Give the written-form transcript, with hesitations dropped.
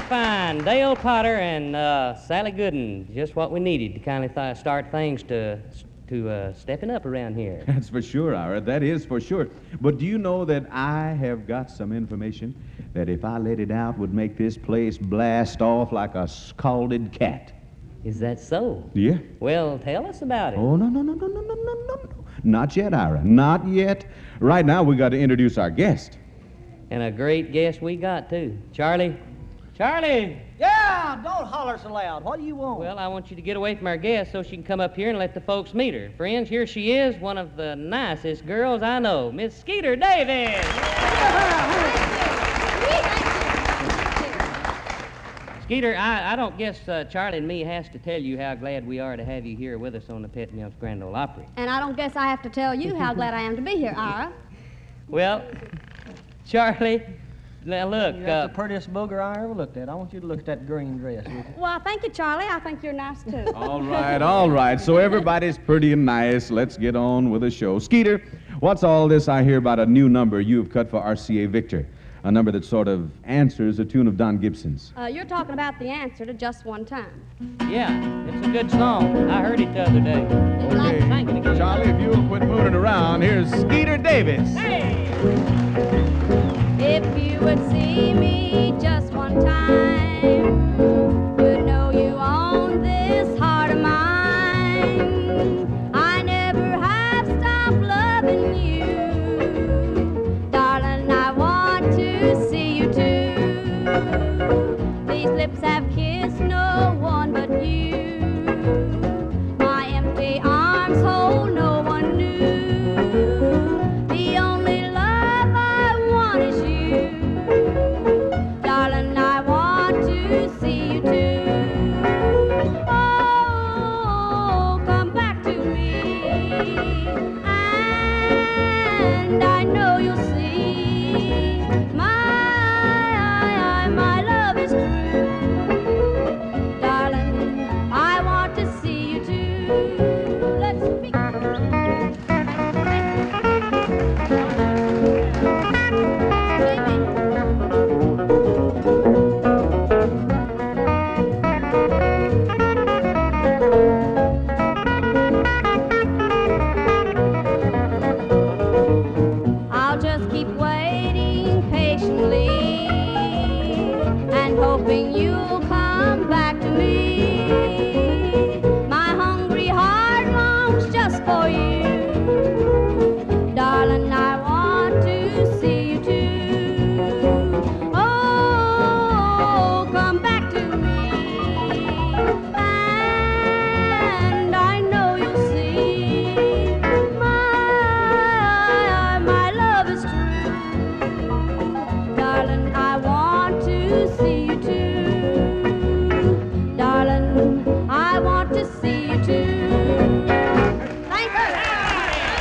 fine. Dale Potter and Sally Gooden. Just what we needed to kind of start things to stepping up around here. That's for sure, Ira. That is for sure. But do you know that I have got some information that if I let it out would make this place blast off like a scalded cat? Is that so? Yeah. Well, tell us about it. Oh, no. Not yet, Ira. Not yet. Right now, we got to introduce our guest. And a great guest we got, too. Charlie? Charlie! Yeah, don't holler so loud. What do you want? Well, I want you to get away from our guest so she can come up here and let the folks meet her. Friends, here she is, one of the nicest girls I know, Miss Skeeter Davis. Skeeter, I don't guess Charlie and me has to tell you how glad we are to have you here with us on the Pet Mills Grand Ole Opry. And I don't guess I have to tell you how glad I am to be here, Ira. Well, Charlie, now look. That's the prettiest booger I ever looked at. I want you to look at that green dress, would you? Well, thank you, Charlie. I think you're nice, too. All right. So everybody's pretty and nice. Let's get on with the show. Skeeter, what's all this I hear about a new number you've cut for RCA Victor? A number that sort of answers a tune of Don Gibson's. You're talking about the answer to Just One Time. Yeah, it's a good song. I heard it the other day. Okay, Thank you. Charlie, if you'll quit mooning around, here's Skeeter Davis. Hey! If you would see me just one time, you'd know you own this heart of mine. I never have stopped loving you. Darling, I want to see you too.